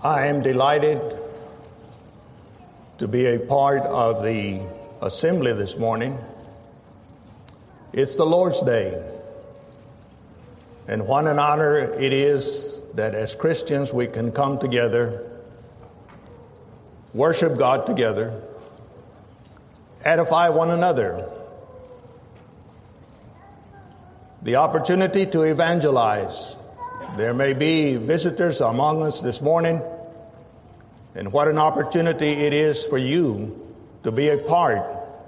I am delighted to be a part of the assembly this morning. It's the Lord's Day, and what an honor it is that as Christians we can come together, worship God together, edify one another, the opportunity to evangelize. There may be visitors among us this morning, and what an opportunity it is for you to be a part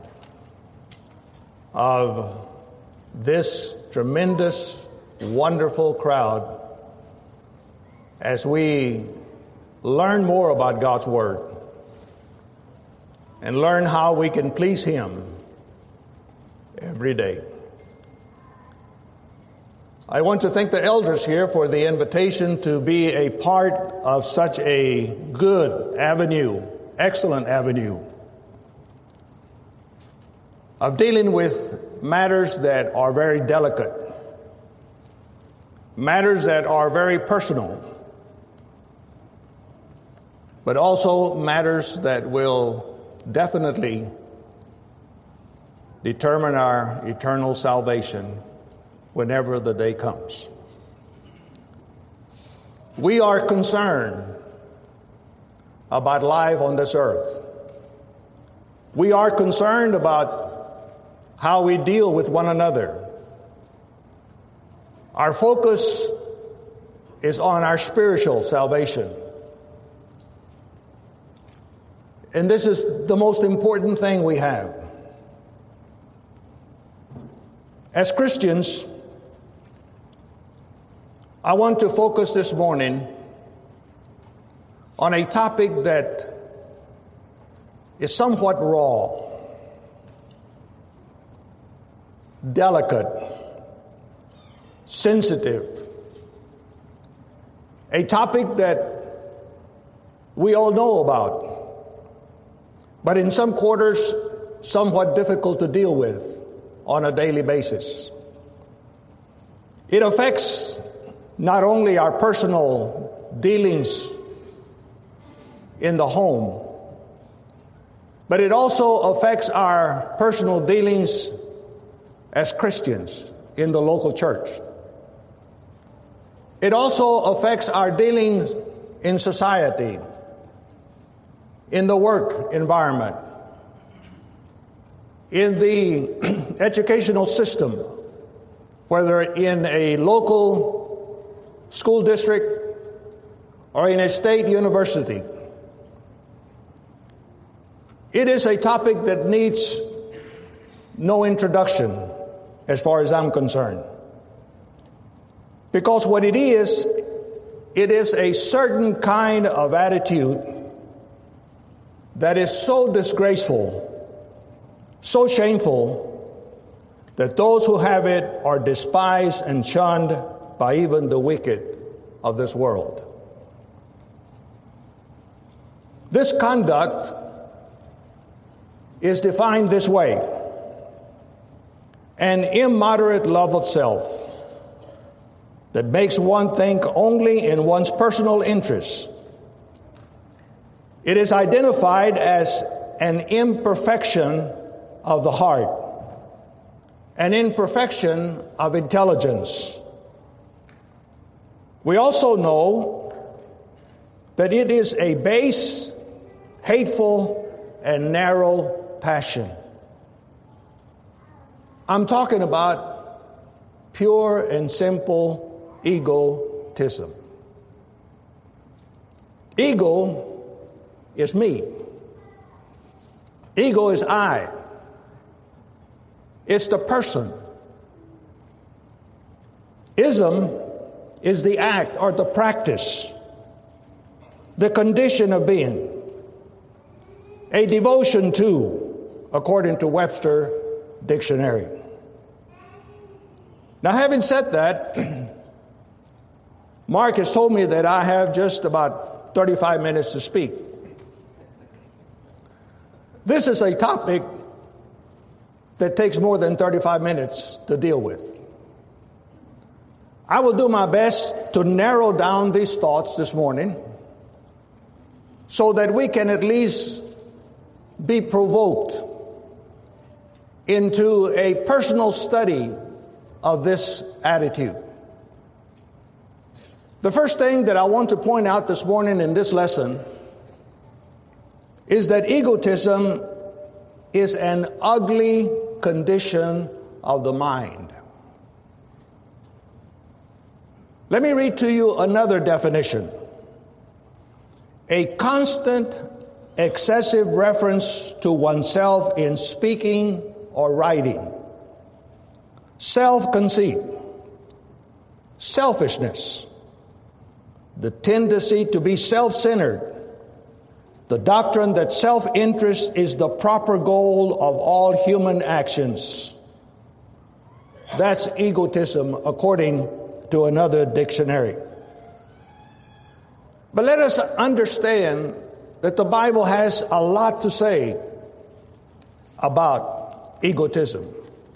of this tremendous, wonderful crowd as we learn more about God's Word and learn how we can please Him every day. I want to thank the elders here for the invitation to be a part of such a good avenue, excellent avenue of dealing with matters that are very delicate, matters that are very personal, but also matters that will definitely determine our eternal salvation whenever the day comes. We are concerned about life on this earth. We are concerned about how we deal with one another. Our focus is on our spiritual salvation. And this is the most important thing we have. As Christians, I want to focus this morning on a topic that is somewhat raw, delicate, sensitive, a topic that we all know about, but in some quarters, somewhat difficult to deal with on a daily basis. It affects not only our personal dealings in the home, but it also affects our personal dealings as Christians in the local church. It also affects our dealings in society, in the work environment, in the educational system, whether in a local school district or in a state university. It is a topic that needs no introduction as far as I'm concerned. Because what it is a certain kind of attitude that is so disgraceful, so shameful, that those who have it are despised and shunned by even the wicked of this world. This conduct is defined this way: an immoderate love of self that makes one think only in one's personal interests. It is identified as an imperfection of the heart, an imperfection of intelligence. We also know that it is a base, hateful, and narrow passion. I'm talking about pure and simple egotism. Ego is me. Ego is I. It's the person. Ism is the act or the practice, the condition of being, a devotion to, according to Webster Dictionary. Now, having said that, Mark has told me that I have just about 35 minutes to speak. This is a topic that takes more than 35 minutes to deal with. I will do my best to narrow down these thoughts this morning so that we can at least be provoked into a personal study of this attitude. The first thing that I want to point out this morning in this lesson is that egotism is an ugly condition of the mind. Let me read to you another definition. A constant, excessive reference to oneself in speaking or writing. Self-conceit. Selfishness. The tendency to be self-centered. The doctrine that self-interest is the proper goal of all human actions. That's egotism, according to another dictionary. But let us understand that the Bible has a lot to say about egotism.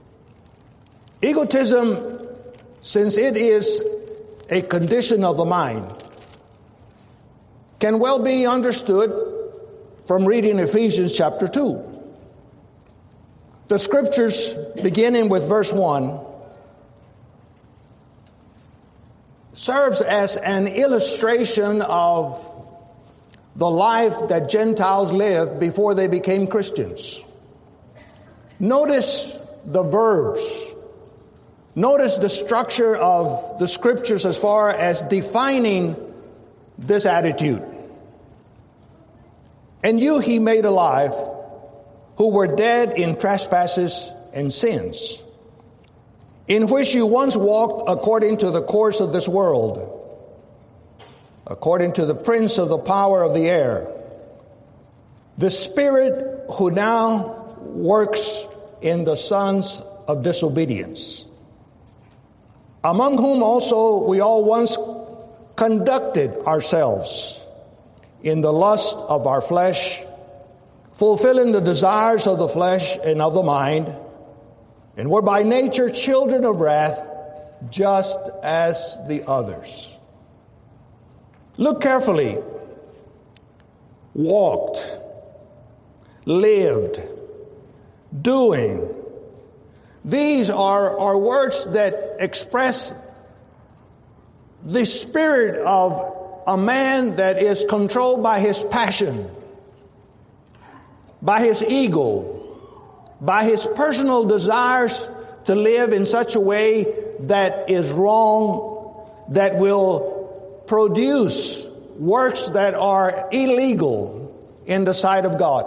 Egotism, since it is a condition of the mind, can well be understood from reading Ephesians chapter 2. The scriptures, beginning with verse 1, serves as an illustration of the life that Gentiles lived before they became Christians. Notice the verbs. Notice the structure of the scriptures as far as defining this attitude. And you he made alive, who were dead in trespasses and sins, in which you once walked according to the course of this world, according to the prince of the power of the air, the spirit who now works in the sons of disobedience, among whom also we all once conducted ourselves in the lust of our flesh, fulfilling the desires of the flesh and of the mind, and were by nature children of wrath, just as the others. Look carefully. Walked, lived, doing. These are words that express the spirit of a man that is controlled by his passion, by his ego, by his personal desires to live in such a way that is wrong, that will produce works that are illegal in the sight of God.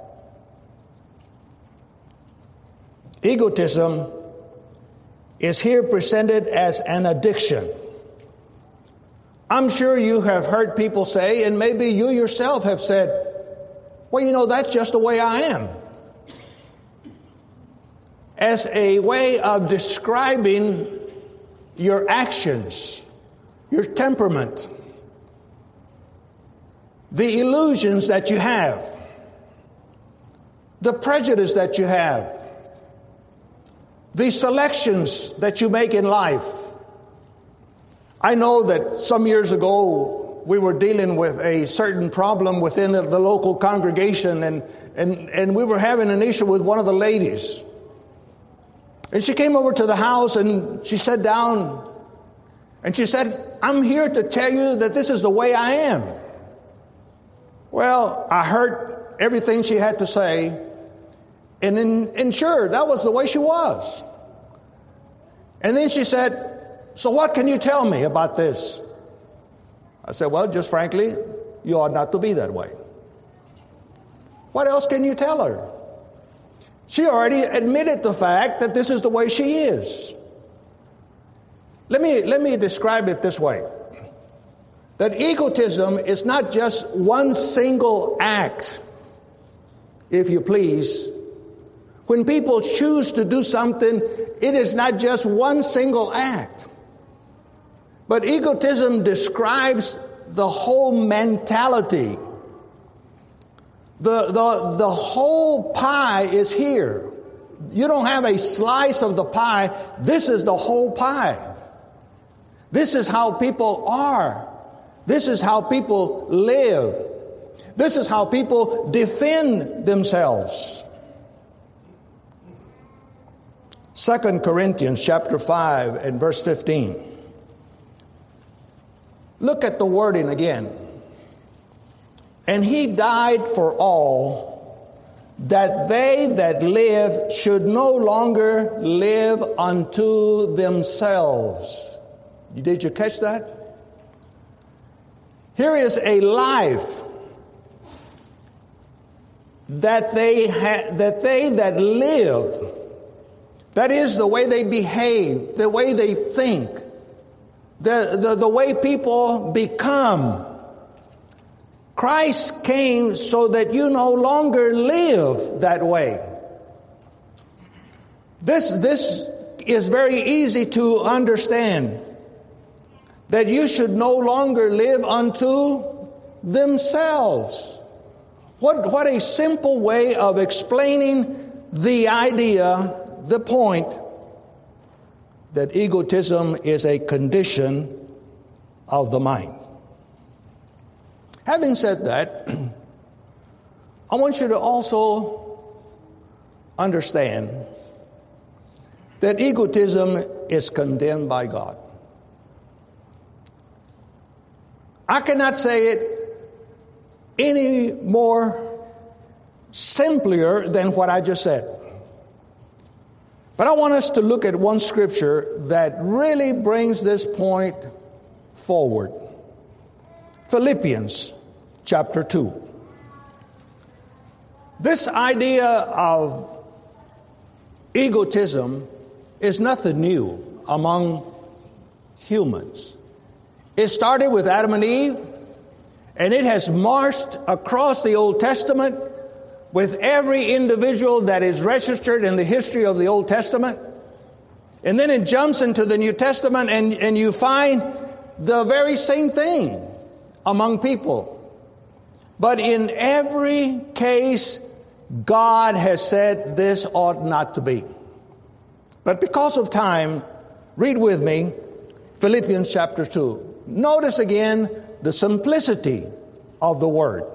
Egotism is here presented as an addiction. I'm sure you have heard people say, and maybe you yourself have said, well, that's just the way I am. As a way of describing your actions, your temperament, the illusions that you have, the prejudice that you have, the selections that you make in life. I know that some years ago we were dealing with a certain problem within the local congregation, and we were having an issue with one of the ladies. And she came over to the house and she sat down and she said, I'm here to tell you that this is the way I am. Well, I heard everything she had to say, and sure, that was the way she was. And then she said, so what can you tell me about this? I said, well, just frankly, you ought not to be that way. What else can you tell her? She already admitted the fact that this is the way she is. Let me describe it this way. That egotism is not just one single act, if you please. When people choose to do something, it is not just one single act. But egotism describes the whole mentality. The whole pie is here. You don't have a slice of the pie. This is the whole pie. This is how people are. This is how people live. This is how people defend themselves. 2 Corinthians chapter 5 and verse 15. Look at the wording again. And he died for all, that they that live should no longer live unto themselves. Did you catch that? Here is a life that they that live, that is the way they behave, the way they think, the way people become. Christ came so that you no longer live that way. This is very easy to understand, that you should no longer live unto themselves. What a simple way of explaining the idea, the point, that egotism is a condition of the mind. Having said that, I want you to also understand that egotism is condemned by God. I cannot say it any more simpler than what I just said. But I want us to look at one scripture that really brings this point forward. Philippians chapter 2. This idea of egotism is nothing new among humans. It started with Adam and Eve, and it has marched across the Old Testament with every individual that is registered in the history of the Old Testament. And then it jumps into the New Testament, and you find the very same thing among people. But in every case, God has said this ought not to be. But because of time, read with me Philippians chapter 2. Notice again the simplicity of the word.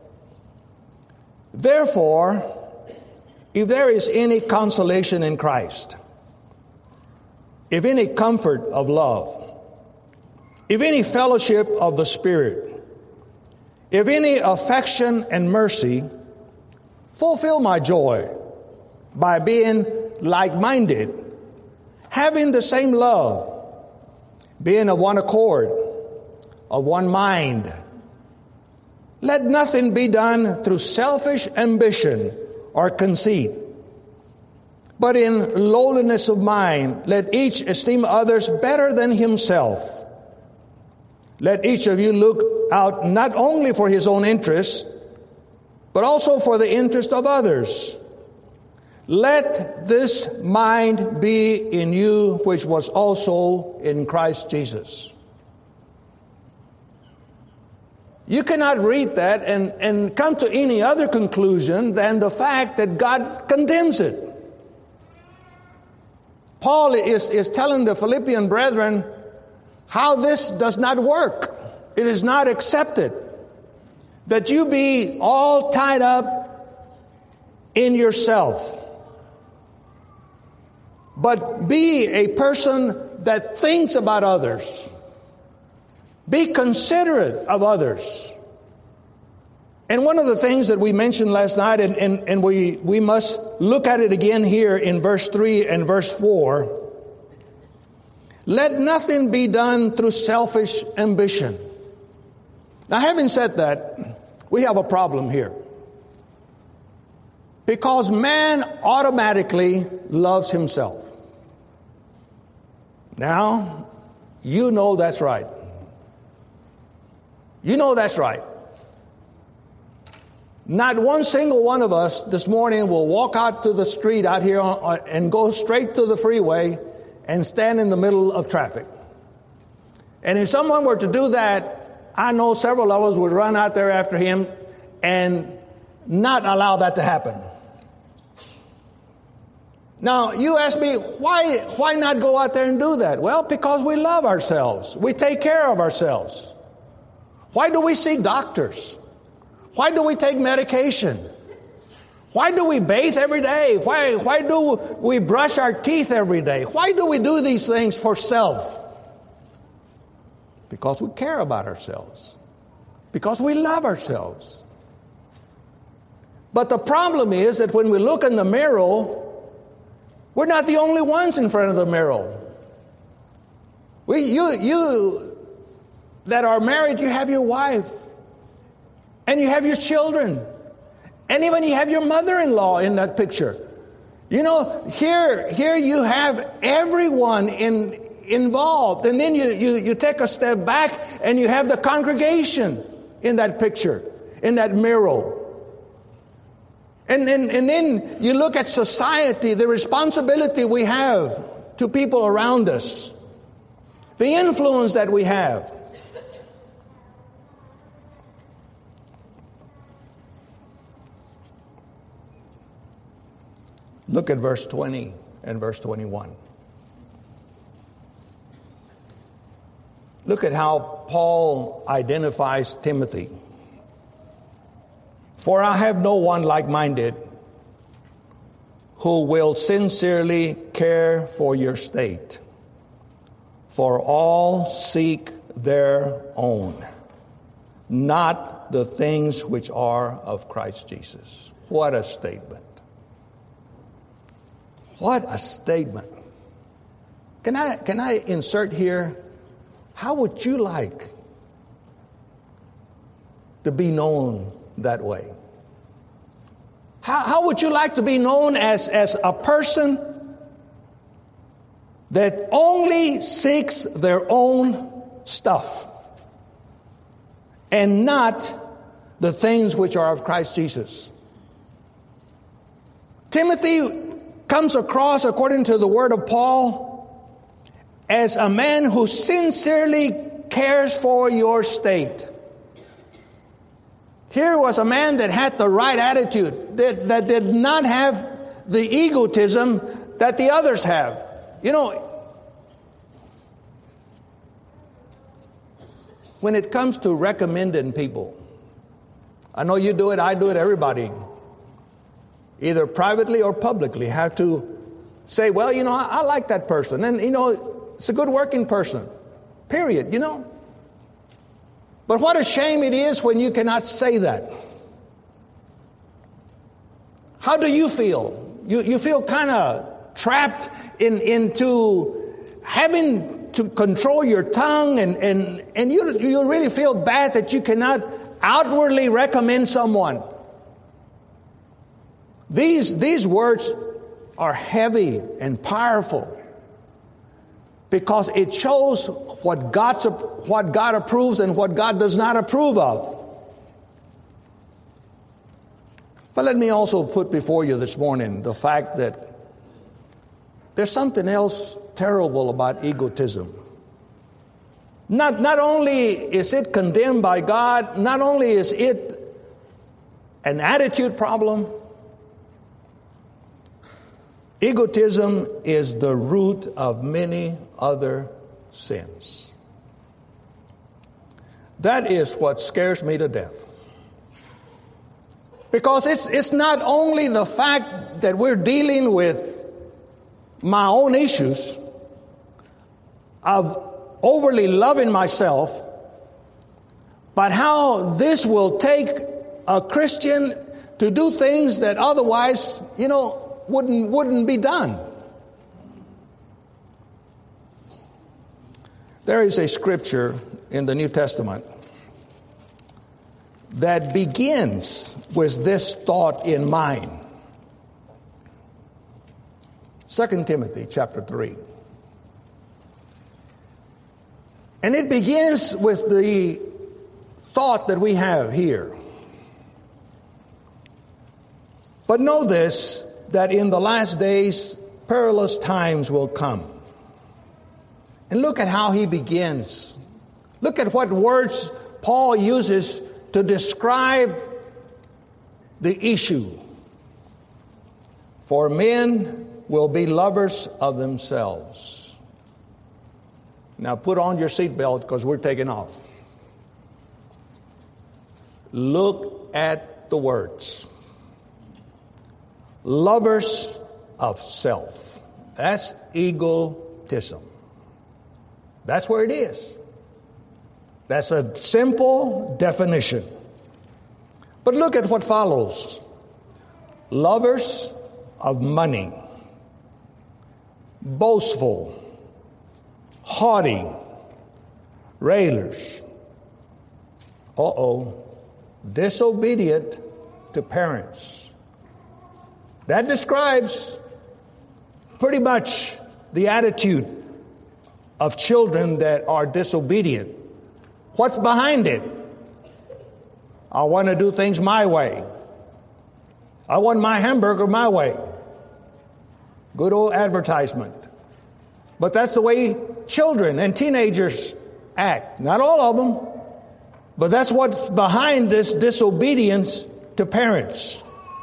Therefore, if there is any consolation in Christ, if any comfort of love, if any fellowship of the Spirit, if any affection and mercy, fulfill my joy by being like-minded, having the same love, being of one accord, of one mind. Let nothing be done through selfish ambition or conceit, but in lowliness of mind, let each esteem others better than himself. Let each of you look out not only for his own interest, but also for the interest of others. Let this mind be in you, which was also in Christ Jesus. You cannot read that and come to any other conclusion than the fact that God condemns it. Paul is telling the Philippian brethren how this does not work. It is not accepted that you be all tied up in yourself, but be a person that thinks about others. Be considerate of others. And one of the things that we mentioned last night, and we must look at it again here in verse 3 and verse 4, let nothing be done through selfish ambition. Now, having said that, we have a problem here. Because man automatically loves himself. Now, you know that's right. You know that's right. Not one single one of us this morning will walk out to the street out here and go straight to the freeway and stand in the middle of traffic. And if someone were to do that, I know several of us would run out there after him and not allow that to happen. Now, you ask me, why not go out there and do that? Well, because we love ourselves. We take care of ourselves. Why do we see doctors? Why do we take medication? Why do we bathe every day? Why do we brush our teeth every day? Why do we do these things for self? Because we care about ourselves. Because we love ourselves. But the problem is that when we look in the mirror, we're not the only ones in front of the mirror. You that are married, you have your wife. And you have your children. And even you have your mother-in-law in that picture. You know, here you have everyone involved. And then you take a step back and you have the congregation in that picture, in that mirror. And then you look at society, the responsibility we have to people around us, the influence that we have. Look at verse 20 and verse 21. Look at how Paul identifies Timothy. For I have no one like-minded who will sincerely care for your state. For all seek their own, not the things which are of Christ Jesus. What a statement. What a statement. Can I insert here, how would you like to be known that way? How would you like to be known as a person that only seeks their own stuff and not the things which are of Christ Jesus? Timothy comes across, according to the word of Paul, as a man who sincerely cares for your state. Here was a man that had the right attitude, that did not have the egotism that the others have. You know, when it comes to recommending people, I know you do it, I do it, everybody, either privately or publicly, have to say, well, you know, I like that person. And, you know, it's a good working person. Period, you know. But what a shame it is when you cannot say that. How do you feel? You feel kind of trapped into having to control your tongue, and you really feel bad that you cannot outwardly recommend someone. These words are heavy and powerful because it shows what God approves and what God does not approve of. But let me also put before you this morning the fact that there's something else terrible about egotism. Not only is it condemned by God, not only is it an attitude problem, egotism is the root of many other sins. That is what scares me to death. Because it's not only the fact that we're dealing with my own issues of overly loving myself, but how this will take a Christian to do things that otherwise, you know, wouldn't be done. There is a scripture in the New Testament that begins with this thought in mind. 2 Timothy chapter 3. And it begins with the thought that we have here. But know this, that in the last days, perilous times will come. And look at how he begins. Look at what words Paul uses to describe the issue. For men will be lovers of themselves. Now put on your seatbelt because we're taking off. Look at the words. Lovers of self. That's egotism. That's where it is. That's a simple definition. But look at what follows. Lovers of money, boastful, haughty, railers. Disobedient to parents. That describes pretty much the attitude of children that are disobedient. What's behind it? I want to do things my way. I want my hamburger my way. Good old advertisement. But that's the way children and teenagers act. Not all of them, but that's what's behind this disobedience to parents.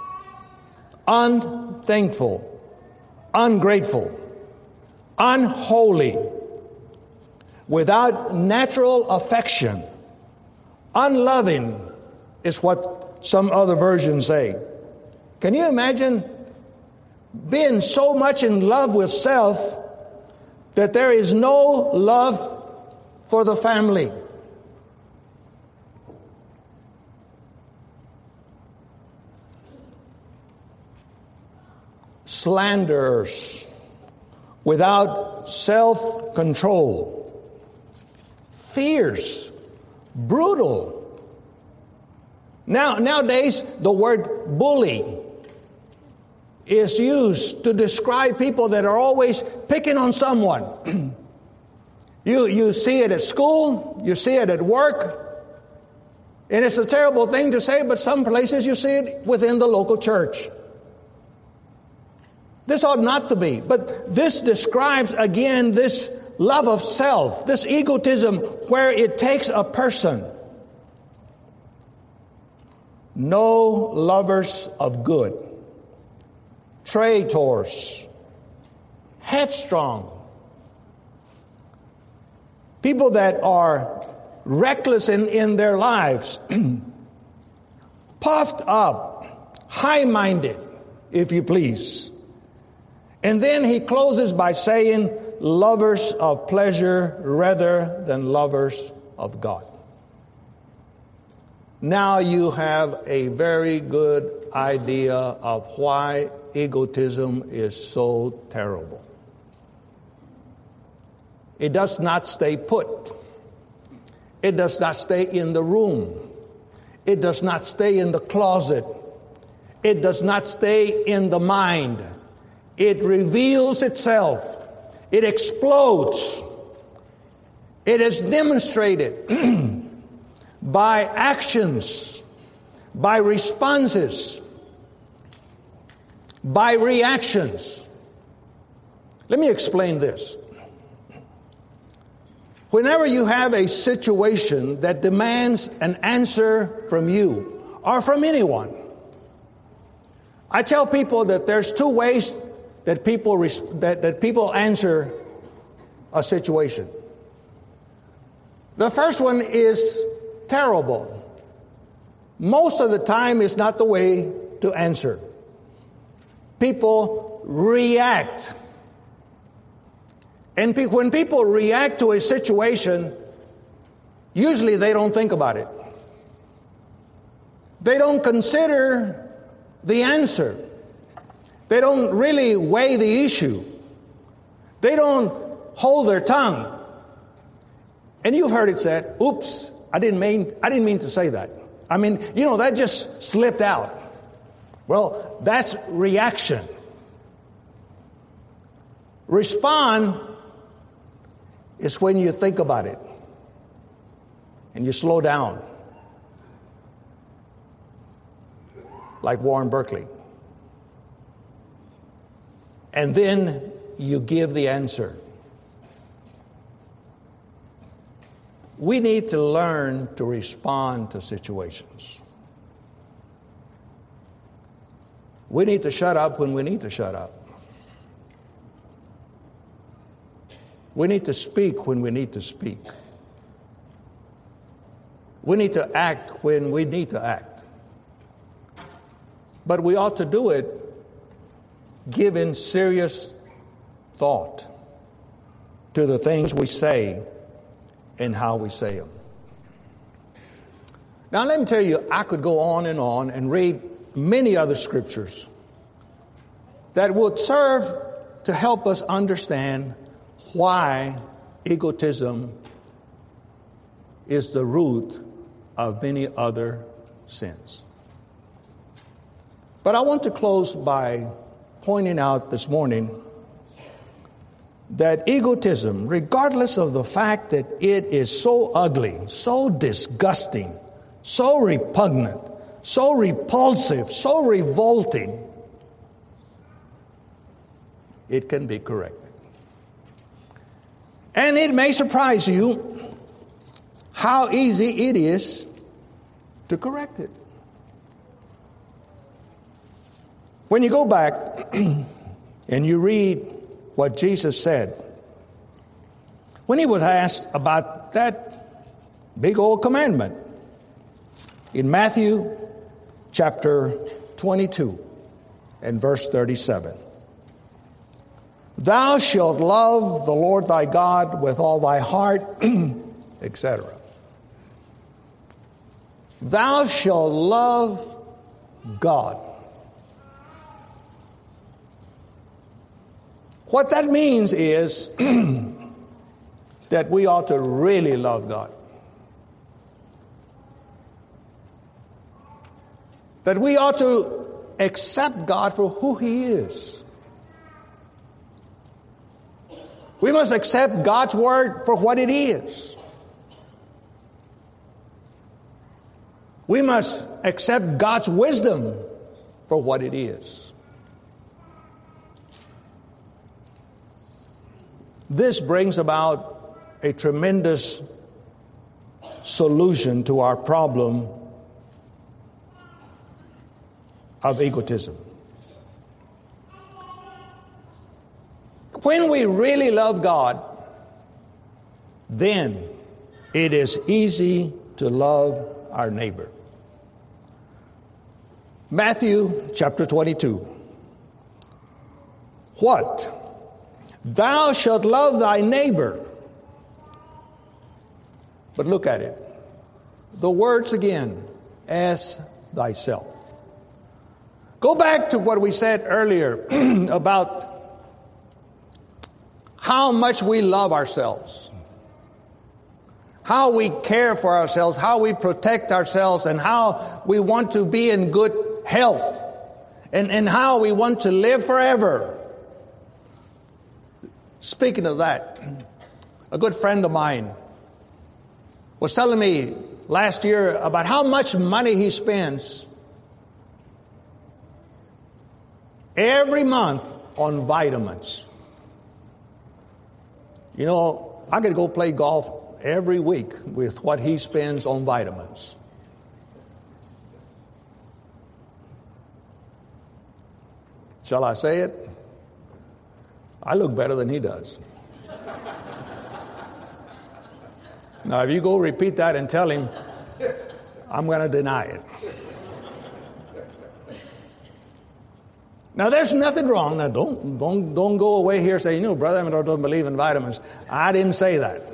Unthankful, ungrateful, unholy, without natural affection, unloving is what some other versions say. Can you imagine being so much in love with self that there is no love for the family? Slanderers, without self-control, fierce, brutal. Nowadays, the word bully is used to describe people that are always picking on someone. You see it at school, you see it at work, and it's a terrible thing to say, but some places you see it within the local church. This ought not to be, but this describes again this love of self, this egotism where it takes a person. No lovers of good, traitors, headstrong, people that are reckless in their lives, puffed up, high-minded, if you please. And then he closes by saying, lovers of pleasure rather than lovers of God. Now you have a very good idea of why egotism is so terrible. It does not stay put. It does not stay in the room. It does not stay in the closet. It does not stay in the mind. It reveals itself. It explodes. It is demonstrated by actions, by responses, by reactions. Let me explain this. Whenever you have a situation that demands an answer from you or from anyone, I tell people that there's two ways that people answer a situation. The first one is terrible. Most of the time, it's not the way to answer. People react. And when people react to a situation, usually they don't think about it. They don't consider the answer. They don't really weigh the issue. They don't hold their tongue. And you've heard it said, oops, I didn't mean to say that. That just slipped out. Well, that's reaction. Respond is when you think about it and you slow down. Like Warren Berkeley. And then you give the answer. We need to learn to respond to situations. We need to shut up when we need to shut up. We need to speak when we need to speak. We need to act when we need to act. But we ought to do it giving serious thought to the things we say and how we say them. Now, let me tell you, I could go on and read many other scriptures that would serve to help us understand why egotism is the root of many other sins. But I want to close by pointing out this morning that egotism, regardless of the fact that it is so ugly, so disgusting, so repugnant, so repulsive, so revolting, it can be corrected. And it may surprise you how easy it is to correct it. When you go back and you read what Jesus said, when he was asked about that big old commandment in Matthew chapter 22 and verse 37. Thou shalt love the Lord thy God with all thy heart, etc. Thou shalt love God. What that means is that we ought to really love God. That we ought to accept God for who He is. We must accept God's word for what it is. We must accept God's wisdom for what it is. This brings about a tremendous solution to our problem of egotism. When we really love God, then it is easy to love our neighbor. Matthew chapter 22. What? Thou shalt love thy neighbor. But look at it. The words again, as thyself. Go back to what we said earlier about how much we love ourselves, how we care for ourselves, how we protect ourselves, and how we want to be in good health, and how we want to live forever. Speaking of that, a good friend of mine was telling me last year about how much money he spends every month on vitamins. You know, I could go play golf every week with what he spends on vitamins. Shall I say it? I look better than he does. Now, if you go repeat that and tell him, I'm going to deny it. Now, there's nothing wrong. Now, don't go away here saying, you know, brother, I don't believe in vitamins. I didn't say that.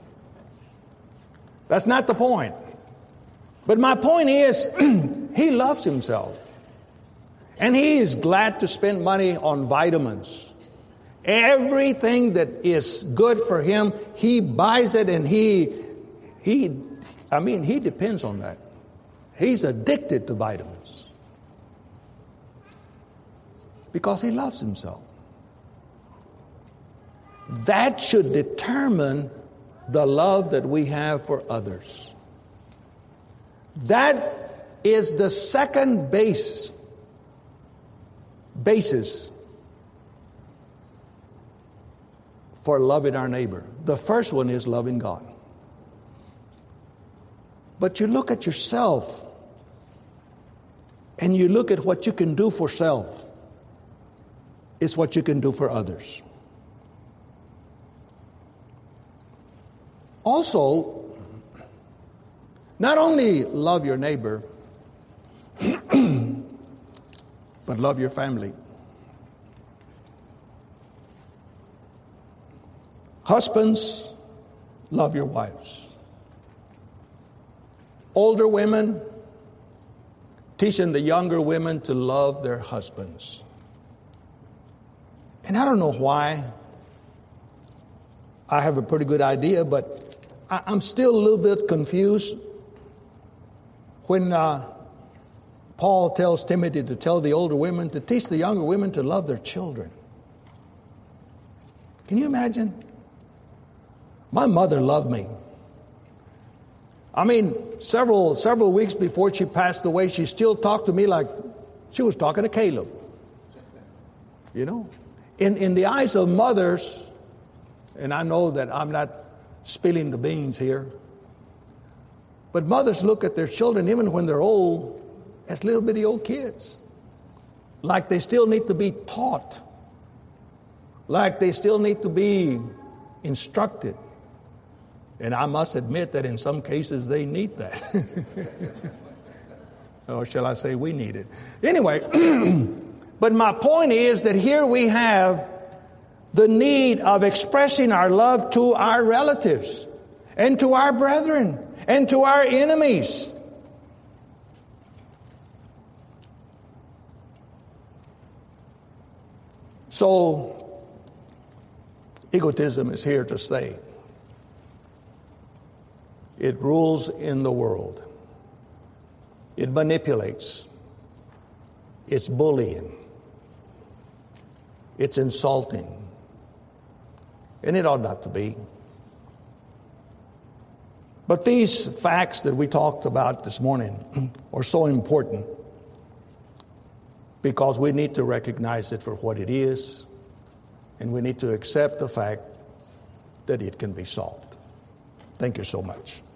That's not the point. But my point is, he loves himself. And he is glad to spend money on vitamins. Everything that is good for him, he buys it, and he depends on that. He's addicted to vitamins. Because he loves himself. That should determine the love that we have for others. That is the second basis for loving our neighbor. The first one is loving God. But you look at yourself and you look at what you can do for self. It's what you can do for others. Also, not only love your neighbor, but love your family. Husbands, love your wives. Older women, teaching the younger women to love their husbands. And I don't know why. I have a pretty good idea, but I'm still a little bit confused when Paul tells Timothy to tell the older women to teach the younger women to love their children. Can you imagine? My mother loved me. I mean, several weeks before she passed away, she still talked to me like she was talking to Caleb. You know? In the eyes of mothers, and I know that I'm not spilling the beans here, but mothers look at their children, even when they're old, as little bitty old kids. Like they still need to be taught. Like they still need to be instructed. And I must admit that in some cases they need that. Or shall I say we need it. Anyway, but my point is that here we have the need of expressing our love to our relatives and to our brethren and to our enemies. So, egotism is here to stay. It rules in the world. It manipulates. It's bullying. It's insulting. And it ought not to be. But these facts that we talked about this morning are so important because we need to recognize it for what it is, and we need to accept the fact that it can be solved. Thank you so much.